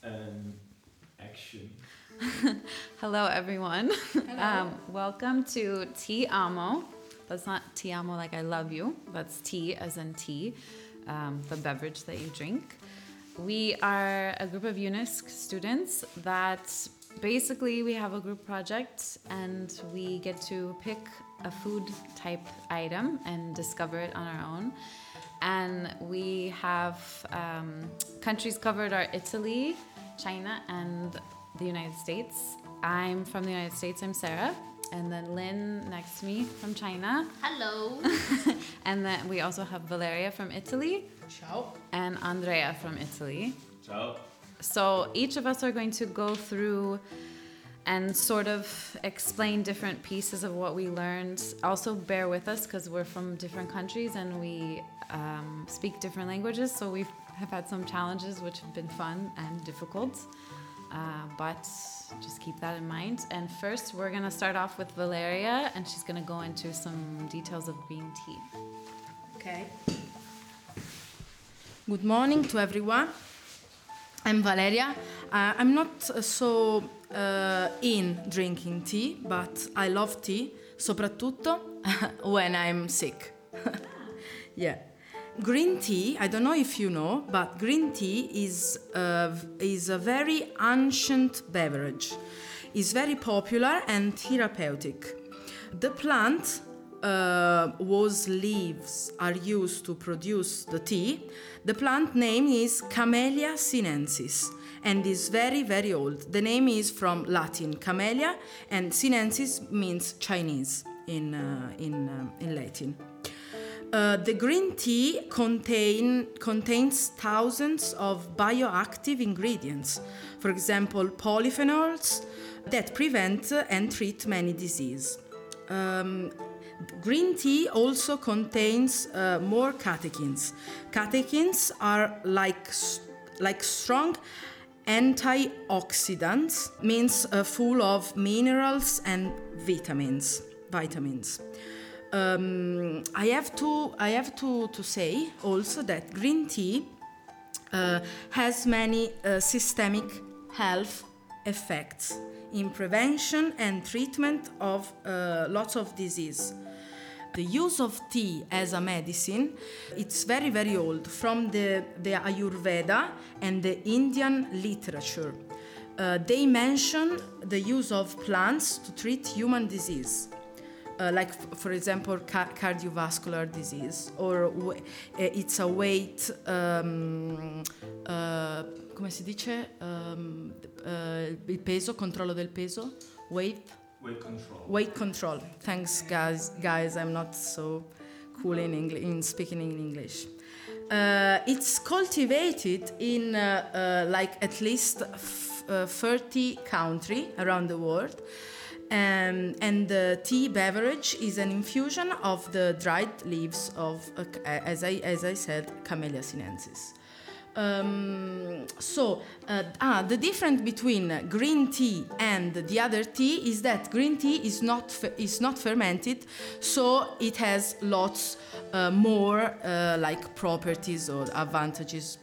Action. Hello, everyone. Hello. Welcome to Ti Amo. That's not Ti Amo like I love you. That's tea as in tea, the beverage that you drink. We are a group of UNISC students that basically we have a group project and we get to pick a food type item and discover it on our own. And we have countries covered are Italy, China, and the United States. I'm from the United States, I'm Sarah. And then Lynn next to me from China. Hello. And then we also have Valeria from Italy. Ciao. And Andrea from Italy. Ciao. So each of us are going to go through and sort of explain different pieces of what we learned. Also bear with us because we're from different countries and we speak different languages. So we have had some challenges which have been fun and difficult. But just keep that in mind. And first we're going to start off with Valeria and she's going to go into some details of green tea. Okay. Good morning to everyone. I'm Valeria. I'm not so in drinking tea, but I love tea, soprattutto when I'm sick. Yeah. Green tea, I don't know if you know, but green tea is a very ancient beverage. It's very popular and therapeutic. The plant whose leaves are used to produce the tea. The plant name is Camellia sinensis and is very, very old. The name is from Latin, Camellia, and sinensis means Chinese in Latin. The green tea contains thousands of bioactive ingredients, for example, polyphenols that prevent and treat many diseases. Green tea also contains more catechins. Catechins are like strong antioxidants, means full of minerals and vitamins. I have to say also that green tea has many systemic health effects in prevention and treatment of lots of disease. The use of tea as a medicine, it's very, very old, from the Ayurveda and the Indian literature. They mention the use of plants to treat human disease. Like, for example, cardiovascular disease, or it's a weight, come si dice? Il peso, controllo del peso, weight control. Thanks, guys. I'm not so cool in speaking in English. It's cultivated in like at least 30 countries around the world. And the tea beverage is an infusion of the dried leaves of, as I said, Camellia sinensis. The difference between green tea and the other tea is that green tea is not fermented, so it has lots more like properties or advantages.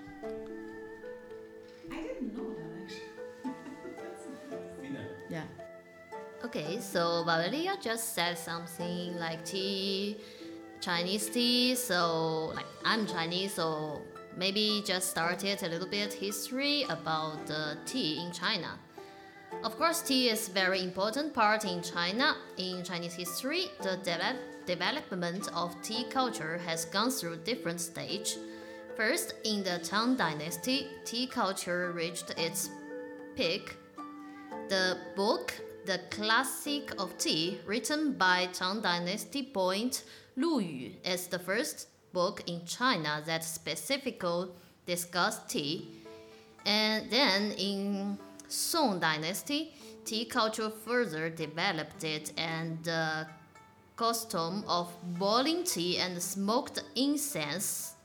I didn't know that actually. Yeah. Okay, so Valeria just said something like tea, Chinese tea. So like I'm Chinese, so maybe just started a little bit history about the tea in China. Of course, tea is very important part in China. In Chinese history, the development of tea culture has gone through different stages. First, in the Tang Dynasty, tea culture reached its peak. The book The Classic of Tea, written by Tang Dynasty point Lu Yu, is the first book in China that specifically discussed tea. And then in Song Dynasty, tea culture further developed it, and the custom of boiling tea and smoked incense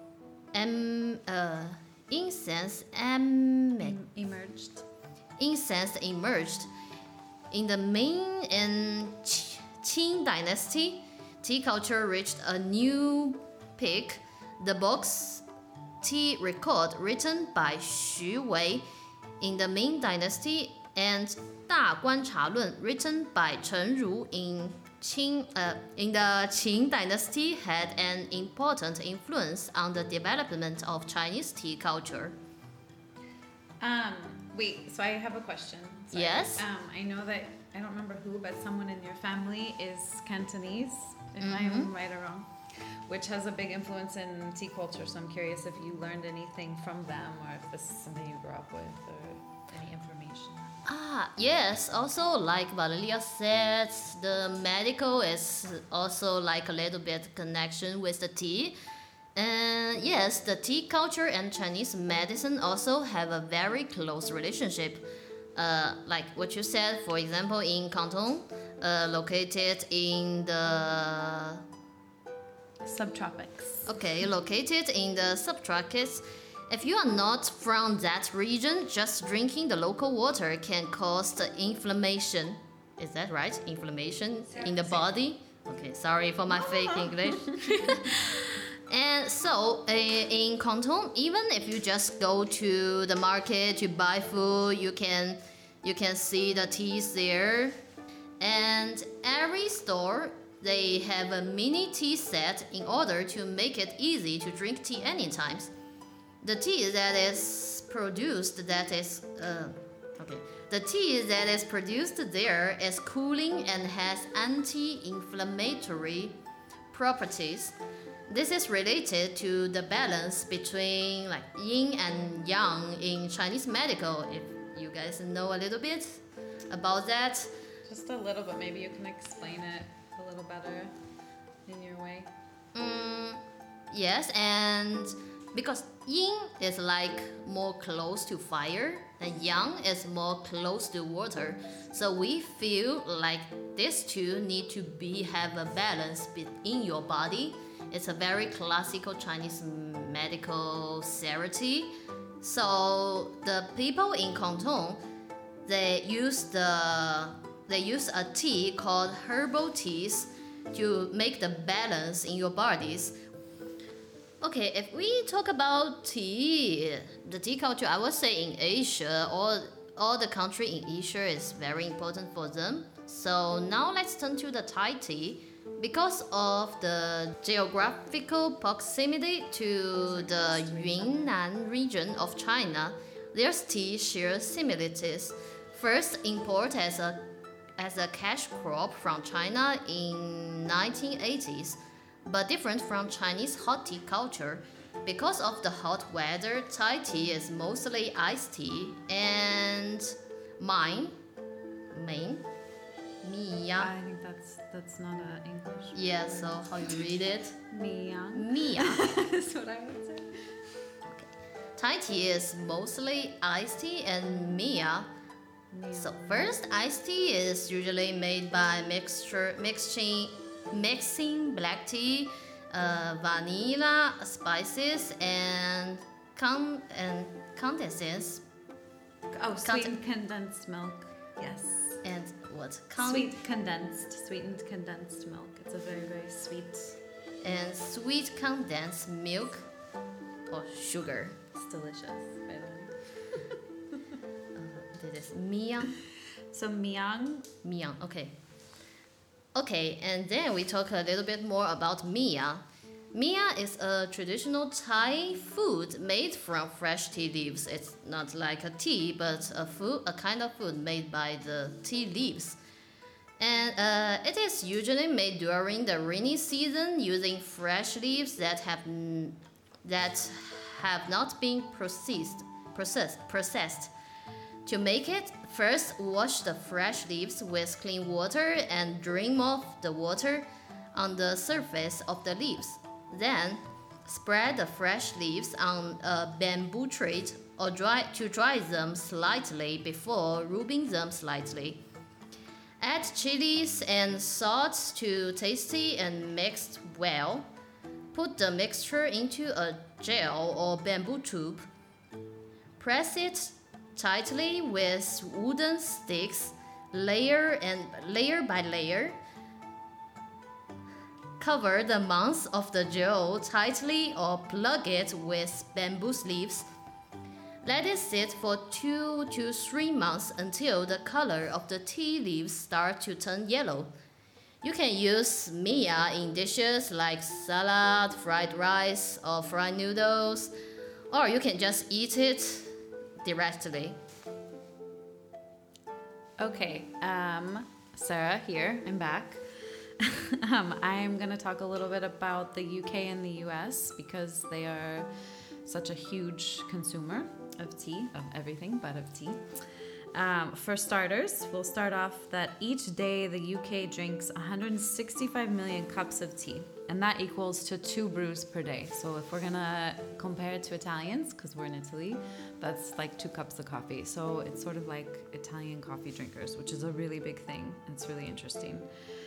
Emerged. Incense emerged. In the Ming and Qing dynasty, tea culture reached a new peak. The books tea record written by Xu Wei in the Ming Dynasty and 大观察论 written by Chen Ru in the Qing Dynasty had an important influence on the development of Chinese tea culture. Wait, so I have a question. Sorry. Yes? I know that, I don't remember who, but someone in your family is Cantonese, if I'm right or wrong, which has a big influence in tea culture. So I'm curious if you learned anything from them or if this is something you grew up with or any information. Yes. Also, like Valeria said, the medical is also like a little bit connection with the tea. And yes, the tea culture and Chinese medicine also have a very close relationship. Like what you said, for example, in Canton, located in the Subtropics. located in the subtropics. If you are not from that region, just drinking the local water can cause the inflammation. Is that right? Inflammation in the body? Okay, sorry for my fake English. And so in Canton, even if you just go to the market to buy food, you can see the teas there. And every store, they have a mini tea set in order to make it easy to drink tea anytime. The tea that is produced there is cooling and has anti-inflammatory properties. This is related to the balance between like yin and yang in Chinese medical. If you guys know a little bit about that. Just a little bit. Maybe you can explain it a little better in your way. Yes, and because yin is like more close to fire and yang is more close to water, so we feel like these two need to have a balance in your body. It's a very classical Chinese medical therapy. So the people in Canton, they use a tea called herbal teas to make the balance in your bodies. Okay, if we talk about tea, the tea culture, I would say in Asia, all the country in Asia is very important for them. So now let's turn to the Thai tea. Because of the geographical proximity to the Yunnan region of China, their tea shares similarities. First import as a cash crop from China in 1980s, but different from Chinese hot tea culture. Because of the hot weather, Thai tea is mostly iced tea and Mia. I think that's not an English. Yeah, so how you read it? Mia. That's what I would say. Thai tea is mostly iced tea and Mia. So first, iced tea is usually made by mixing black tea, vanilla, spices, and condensed. Oh, sweetened condensed milk. Yes. And what? Sweetened condensed milk. It's a very, very sweet. And sweet condensed milk or sugar. It's delicious, by the way. This is Miang. So Miang. Okay. Okay, and then we talk a little bit more about Mia. Mia is a traditional Thai food made from fresh tea leaves. It's not like a tea, but a kind of food made by the tea leaves. And it is usually made during the rainy season using fresh leaves that have not been processed. To make it, first wash the fresh leaves with clean water and drain off the water on the surface of the leaves. Then, spread the fresh leaves on a bamboo tray or dry them slightly before rubbing them slightly. Add chilies and salt to taste and mix well. Put the mixture into a gel or bamboo tube. Press it tightly with wooden sticks, layer by layer. Cover the mouth of the gel tightly or plug it with bamboo leaves. Let it sit for 2 to 3 months until the color of the tea leaves start to turn yellow. You can use miya in dishes like salad, fried rice, or fried noodles, or you can just eat it directly. Okay, Sarah here, I'm back. I'm going to talk a little bit about the UK and the US because they are such a huge consumer of tea, of everything but of tea. For starters, we'll start off that each day the UK drinks 165 million cups of tea, and that equals to 2 brews per day. So if we're gonna compare it to Italians, because we're in Italy, that's like 2 cups of coffee. So it's sort of like Italian coffee drinkers, which is a really big thing. It's really interesting.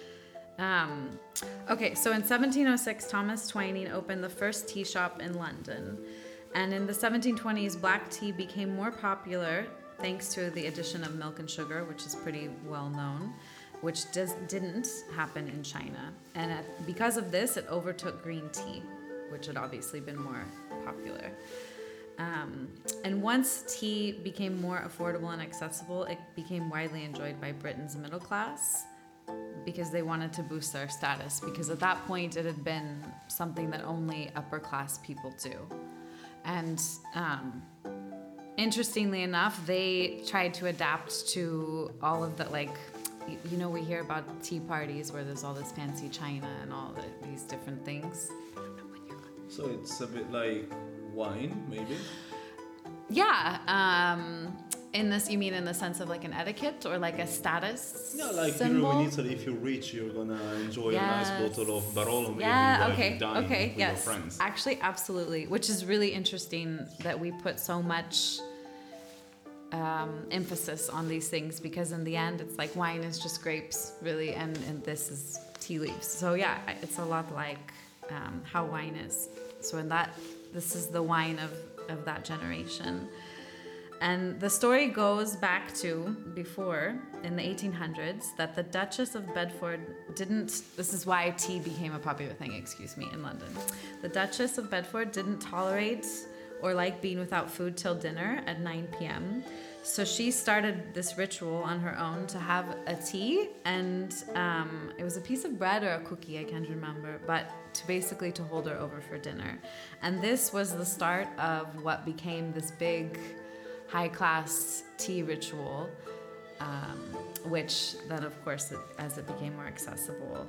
Okay, so in 1706, Thomas Twining opened the first tea shop in London. And in the 1720s, black tea became more popular thanks to the addition of milk and sugar, which is pretty well known, which didn't happen in China. And because of this, it overtook green tea, which had obviously been more popular. And once tea became more affordable and accessible, it became widely enjoyed by Britain's middle class because they wanted to boost their status, because at that point it had been something that only upper class people do. And interestingly enough, they tried to adapt to all of the, like, you know, we hear about tea parties where there's all this fancy china and all these different things. So it's a bit like wine, maybe? Yeah. In this, you mean in the sense of like an etiquette or like a status Yeah, like symbol? you know, in Italy, if you're rich, you're gonna enjoy a nice bottle of Barolo maybe Yeah, while okay, you dine okay, with yes. your friends. Actually, absolutely. Which is really interesting that we put so much emphasis on these things, because in the end, it's like wine is just grapes, really, and this is tea leaves. So yeah, it's a lot like how wine is. So in that, this is the wine of that generation. And the story goes back to before, in the 1800s, that the Duchess of Bedford this is why tea became a popular thing, in London. The Duchess of Bedford didn't tolerate or like being without food till dinner at 9 p.m. So she started this ritual on her own to have a tea, and it was a piece of bread or a cookie, I can't remember, but to hold her over for dinner. And this was the start of what became this big high-class tea ritual, which then, of course, as it became more accessible,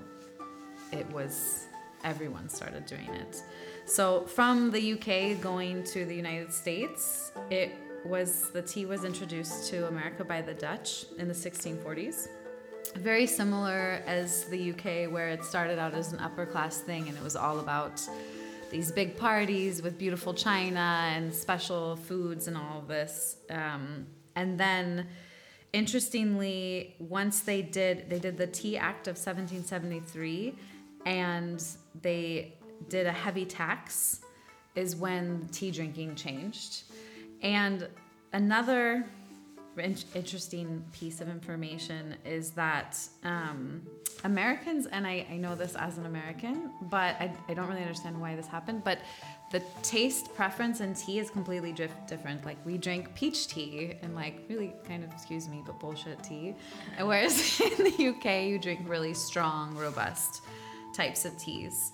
everyone started doing it. So from the UK going to the United States, the tea was introduced to America by the Dutch in the 1640s. Very similar as the UK, where it started out as an upper-class thing, and it was all about these big parties with beautiful china and special foods and all of this. And then, interestingly, once they did the Tea Act of 1773, and they did a heavy tax, is when tea drinking changed. And another interesting piece of information is that Americans, and I know this as an American, but I don't really understand why this happened, but the taste preference in tea is completely different. Like, we drink peach tea and like really kind of, excuse me, but bullshit tea. And whereas in the UK, you drink really strong, robust types of teas.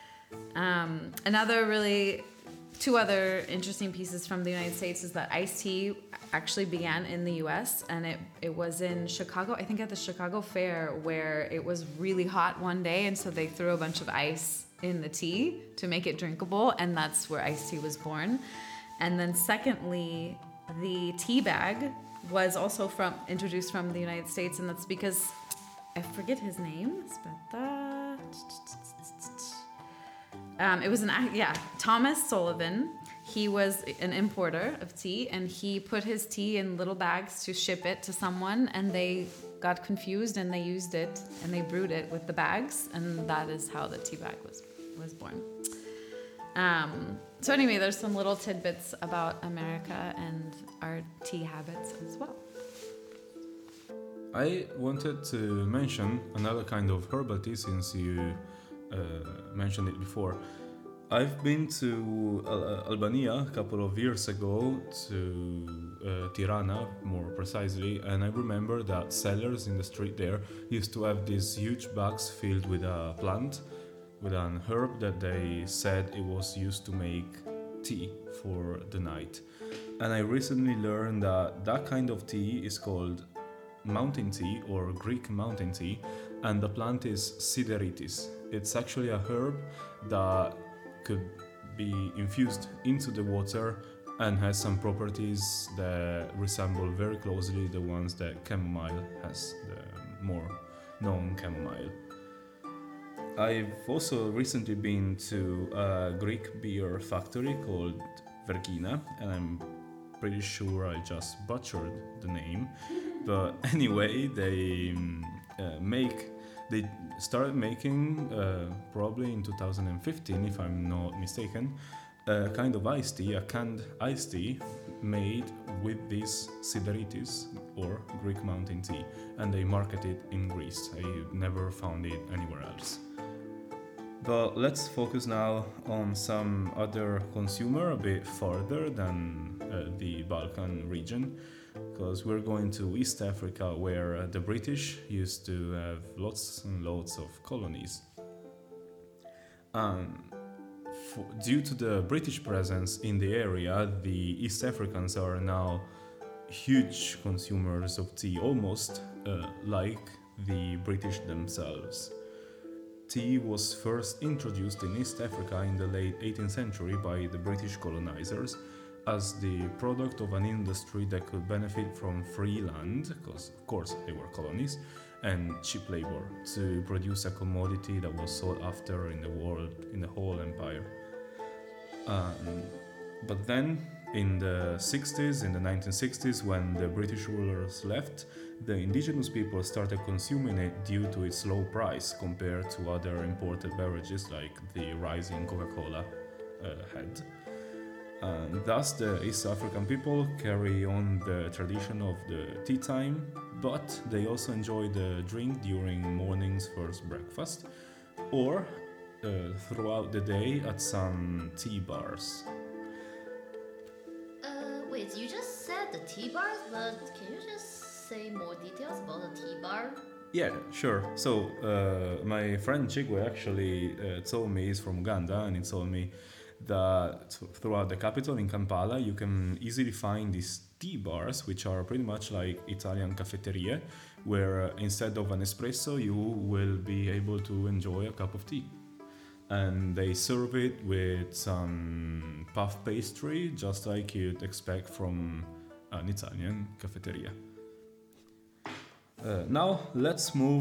Two other interesting pieces from the United States is that iced tea actually began in the US, and it was in Chicago, I think at the Chicago Fair, where it was really hot one day, and so they threw a bunch of ice in the tea to make it drinkable, and that's where iced tea was born. And then secondly, the tea bag was also introduced from the United States, and that's because, I forget his name, it was Thomas Sullivan. He was an importer of tea, and he put his tea in little bags to ship it to someone, and they got confused and they used it and they brewed it with the bags, and that is how the tea bag was born. So anyway, there's some little tidbits about America and our tea habits as well. I wanted to mention another kind of herbal tea, since you mentioned it before. I've been to Albania a couple of years ago, to Tirana more precisely, and I remember that sellers in the street there used to have these huge bags filled with a plant, with an herb that they said it was used to make tea for the night. And I recently learned that that kind of tea is called mountain tea or Greek mountain tea, and the plant is Sideritis. It's actually a herb that could be infused into the water and has some properties that resemble very closely the ones that chamomile has, the more known chamomile. I've also recently been to a Greek beer factory called Vergina, and I'm pretty sure I just butchered the name. But anyway, they started making, probably in 2015, if I'm not mistaken, a kind of iced tea, a canned iced tea made with this Sideritis or Greek mountain tea, and they market it in Greece. I never found it anywhere else. But let's focus now on some other consumer a bit further than the Balkan region, because we're going to East Africa, where the British used to have lots and lots of colonies. Due to the British presence in the area, the East Africans are now huge consumers of tea, almost like the British themselves. Tea was first introduced in East Africa in the late 18th century by the British colonizers as the product of an industry that could benefit from free land, because of course they were colonies, and cheap labor to produce a commodity that was sought after in the world, in the whole empire. But then in the 60s, in the 1960s, when the British rulers left, the indigenous people started consuming it due to its low price compared to other imported beverages like the rising Coca-Cola had. And thus the East African people carry on the tradition of the tea time, but they also enjoy the drink during morning's first breakfast or throughout the day at some tea bars. Wait, you just said the tea bars, but can you just say more details about the tea bar? Yeah, sure. So my friend Chigwe actually told me he's from Uganda, and he told me that throughout the capital in Kampala you can easily find these tea bars, which are pretty much like Italian caffetterie, where instead of an espresso you will be able to enjoy a cup of tea. And they serve it with some puff pastry, just like you'd expect from an Italian caffetteria. Now let's move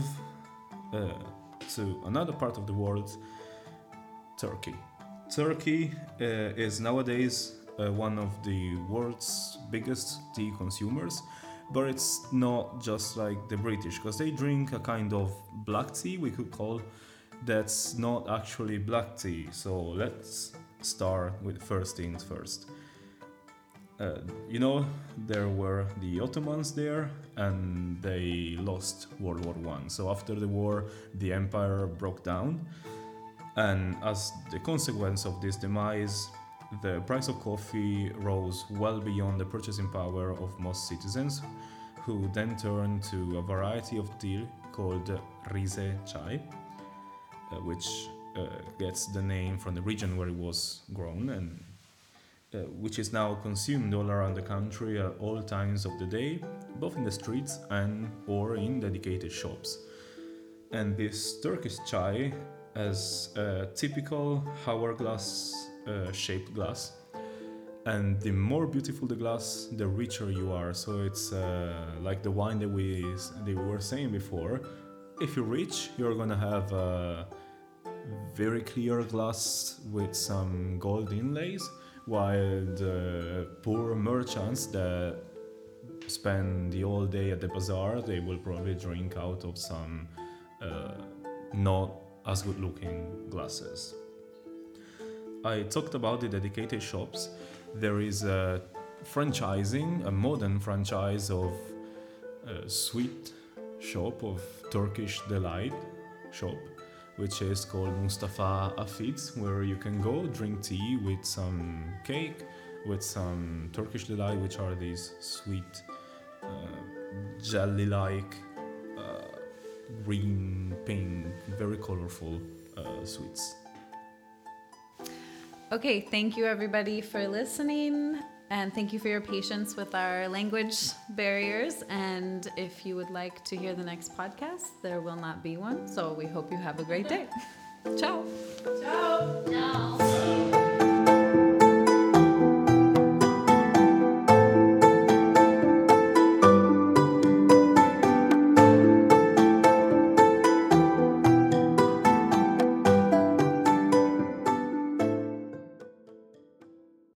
to another part of the world, Turkey. Turkey is nowadays one of the world's biggest tea consumers, but it's not just like the British, because they drink a kind of black tea, we could call, that's not actually black tea. So let's start with first things first. There were the Ottomans there, and they lost World War I. So after the war, the empire broke down, and as the consequence of this demise, the price of coffee rose well beyond the purchasing power of most citizens, who then turned to a variety of tea called Rize chai, which gets the name from the region where it was grown, and which is now consumed all around the country at all times of the day, both in the streets and or in dedicated shops. And this Turkish chai has a typical hourglass shaped glass, and the more beautiful the glass, the richer you are. So it's like the wine that we were saying before. If you're rich, you're gonna have a very clear glass with some gold inlays, while the poor merchants that spend the whole day at the bazaar, they will probably drink out of some not as good looking glasses. I talked about the dedicated shops. There is a franchising, a modern franchise of a sweet shop, of Turkish delight shop, which is called Mustafa Afid, where you can go drink tea with some cake, with some Turkish delight, which are these sweet, jelly-like, green, pink, very colorful sweets. Okay, thank you everybody for listening, and thank you for your patience with our language barriers. And if you would like to hear the next podcast, there will not be one. So we hope you have a great day. Ciao. Ciao. Ciao.